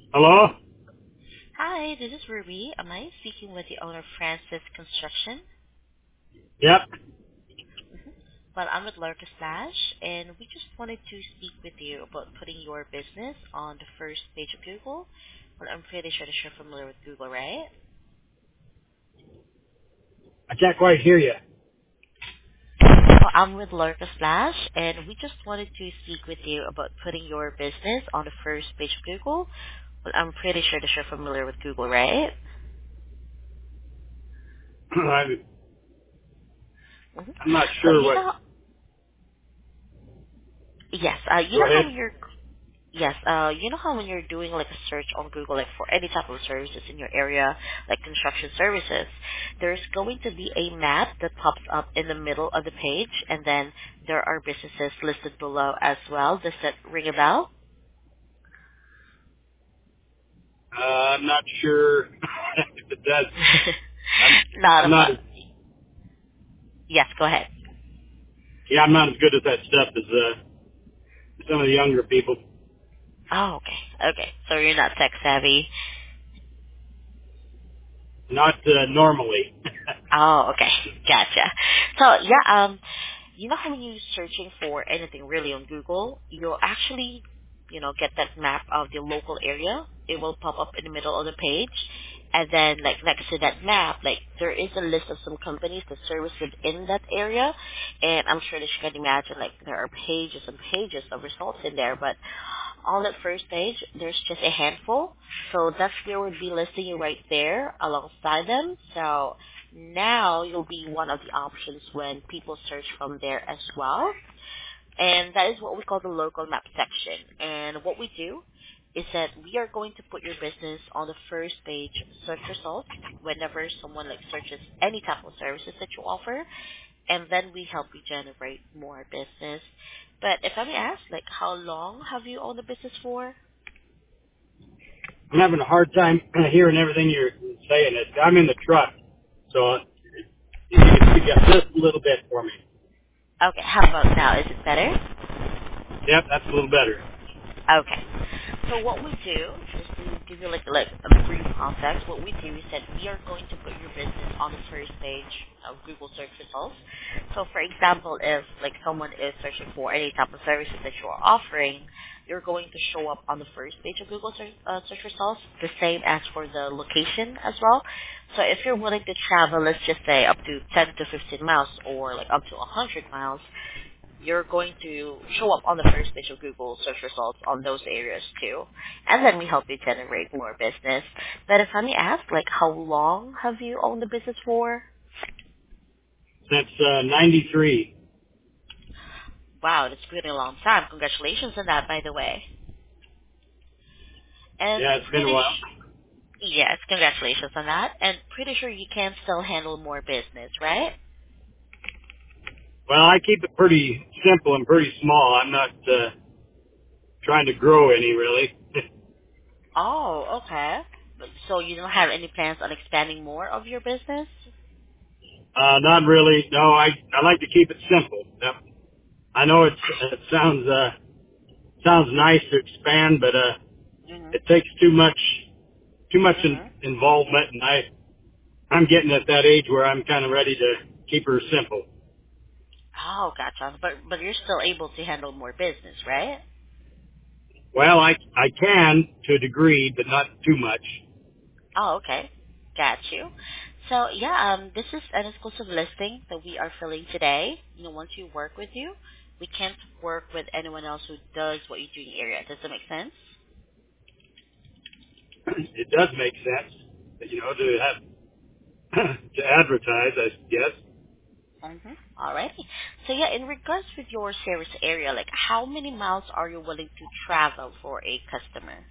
Hello? Hi, this is Ruby. Am I speaking with the owner of Francis Construction? Yep. Well, I'm with Larka Slash, and we just wanted to speak with you about putting your business on the first page of Google. Well, I'm pretty sure that you're familiar with Google, right? I can't quite hear you. Well, I'm with Larka Slash, and we just wanted to speak with you about putting your business on the first page of Google. Well, I'm pretty sure that you're familiar with Google, right? I'm, hmm I'm not So sure you what. know, yes, you Go know how ahead. when you're Yes, you know how when you're doing like a search on Google, like for any type of services in your area, like construction services, there's going to be a map that pops up in the middle of the page, and then there are businesses listed below as well. Does that ring a bell? I'm not sure if it does. I'm, Not a I'm not. problem. Yes, go ahead. Yeah, I'm not as good at that stuff as some of the younger people. Oh, okay. Okay. So you're not tech savvy. Not normally. Oh, okay. Gotcha. So yeah, you know how when you're searching for anything really on Google, you'll actually, get that map of the local area. It will pop up in the middle of the page. And then like next to that map, like there is a list of some companies that service within that area. And I'm sure that you can imagine like there are pages and pages of results in there, but on that first page, there's just a handful. So that's where we'll be listing you right there alongside them. So now you'll be one of the options when people search from there as well. And that is what we call the local map section. And what we do is that we are going to put your business on the first page search results whenever someone like searches any type of services that you offer, and then we help you generate more business. But if I may ask, like how long have you owned the business for? I'm having a hard time hearing everything you're saying. I'm in the truck, so you can speak up just a little bit for me. Okay, how about now? Is it better? Yep, that's a little better. Okay. So what we do, just to give you like a brief context, what we do is that we are going to put your business on the first page of Google search results. So for example, if like someone is searching for any type of services that you are offering, you're going to show up on the first page of Google search results, the same as for the location as well. So if you're willing to travel, let's just say up to 10 to 15 miles or like up to 100 miles, you're going to show up on the first page of Google search results on those areas too. And then we help you generate more business. But if I may ask, like how long have you owned the business for? Since '93. Wow, that's pretty a long time. Congratulations on that, by the way. And Yeah, it's been a while. yes, congratulations on that. And pretty sure you can still handle more business, right? Well, I keep it pretty simple and pretty small. I'm not trying to grow any really. Oh, okay. So you don't have any plans on expanding more of your business? Not really. No, I like to keep it simple. Yep. I know it sounds nice to expand, but Mhm. it takes too much Mhm. involvement, and I'm getting at that age where I'm kind of ready to keep her simple. Oh, gotcha. But you're still able to handle more business, right? Well, I can to a degree, but not too much. Oh, okay. Got you. So yeah, this is an exclusive listing that we are filling today. Once we work with you, we can't work with anyone else who does what you do in the area. Does that make sense? It does make sense, to have to advertise, I guess. Mm-hmm. All right. So yeah, in regards with your service area, like how many miles are you willing to travel for a customer?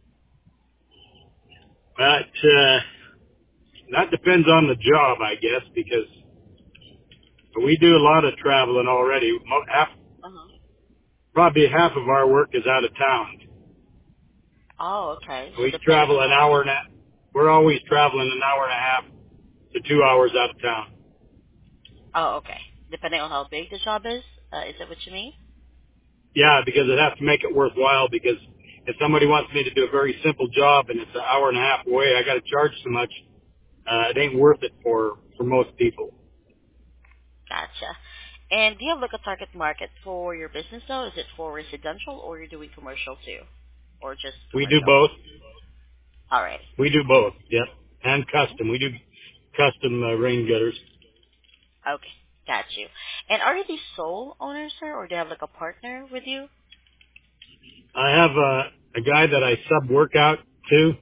But that depends on the job, I guess, because we do a lot of traveling already. Uh-huh. Probably half of our work is out of town. Oh, okay. So We depending travel on an how hour and a. We're always traveling an hour and a half to 2 hours out of town. oh, okay. Depending on how big the job is that what you mean? Yeah, because it has to make it worthwhile. Because if somebody wants me to do a very simple job and it's an hour and a half away, I got to charge so much. It ain't worth it for most people. Gotcha. And do you have like a target market for your business though? Is it for residential or you're doing commercial too? Or just We do commercial? both. Alright. We do both. Yep. And custom. We do custom rain gutters. Okay. Got you. And are you the sole owner, sir, or do you have like a partner with you? I have a guy that I sub work out to.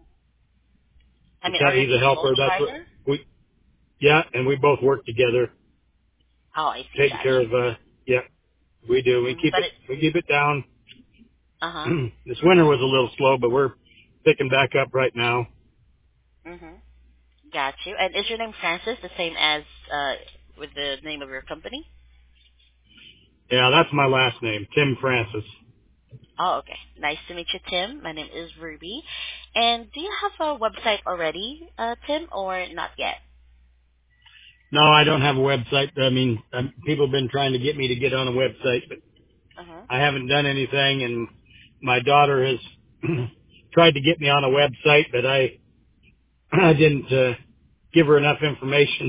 I mean, are you He's a the sole helper. That's what provider? we. Yeah, and we both work together, Oh, I see. taking Got care you. of. Yeah, we do. We keep But it. it, We keep it down. uh-huh. This winter was a little slow, but we're picking back up right now. Mm-hmm. Got you. And is your name Francis the same as, with the name of your company? Yeah, that's my last name, Tim Francis. Oh, okay. Nice to meet you, Tim. My name is Ruby. And do you have a website already, Tim, or not yet? No, I don't have a website. I mean, people have been trying to get me to get on a website, but Uh-huh. I haven't done anything. And my daughter has tried to get me on a website, but I didn't give her enough information,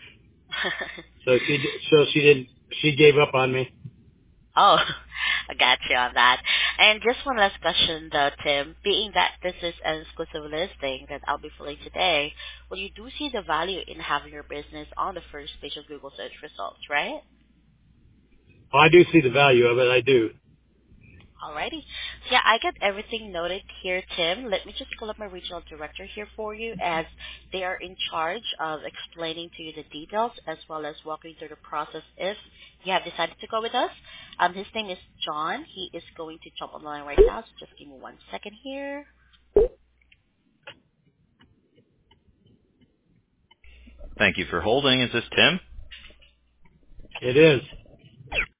so she didn't. She gave up on me. Oh, I got you on that. And just one last question, though, Tim. Being that this is an exclusive listing that I'll be filling today, well, you do see the value in having your business on the first page of Google search results, right? Well, I do see the value of it. I do. Alrighty. So yeah, I got everything noted here, Tim. Let me just pull up my regional director here for you as they are in charge of explaining to you the details as well as walking through the process if you have decided to go with us. His name is John. He is going to jump on the line right now, so just give me 1 second here. Thank you for holding. Is this Tim? It is.